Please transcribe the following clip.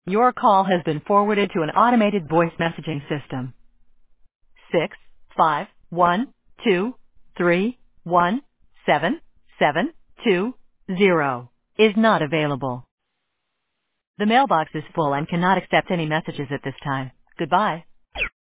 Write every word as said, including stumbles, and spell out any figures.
Your call has been forwarded to an automated voice messaging system. Six five one two three one seven seven two zero is not available. The mailbox is full and cannot accept any messages at this time. Goodbye.